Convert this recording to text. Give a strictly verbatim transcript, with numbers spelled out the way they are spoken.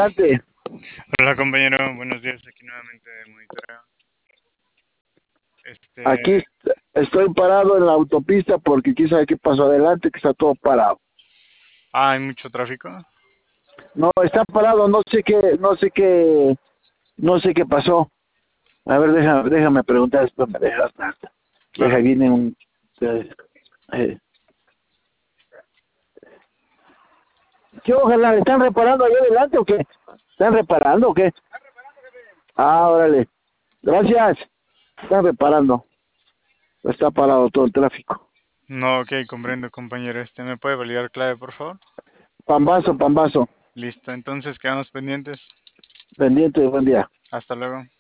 adelante. Hola compañero, buenos días, aquí nuevamente de Monitoreo. Aquí Este, est- estoy parado en la autopista porque quién sabe qué pasó adelante, que está todo parado. ah, hay mucho tráfico. No, está parado, no sé qué, no sé qué, no sé qué pasó. A ver, déjame, déjame preguntar esto, me dejas, deja, Claro. viene un... eh, eh. ¿Qué ojalá? ¿Están reparando ahí adelante o qué? ¿Están reparando o qué? Ah, órale. Gracias. Están reparando. Está parado todo el tráfico. No, ok, comprendo compañero. Este, ¿me puede validar clave, por favor? Pambazo, pambazo. Listo, entonces quedamos pendientes. Pendiente, buen día. Hasta luego.